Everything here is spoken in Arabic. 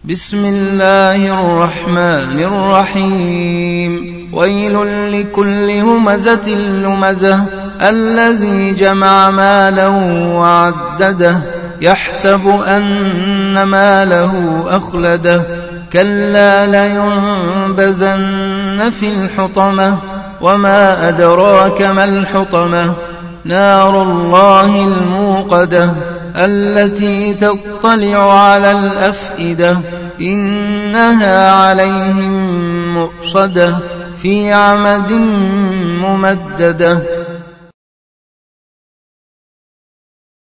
بسم الله الرحمن الرحيم. ويل لكل همزة لمزة الذي جمع مالا وعدده يحسب أن ماله أخلده كلا لينبذن في الحطمة وما أدراك ما الحطمة نار الله الموقدة التي تطلع على الأفئدة إنها عليهم مؤصدة في عمد ممددة.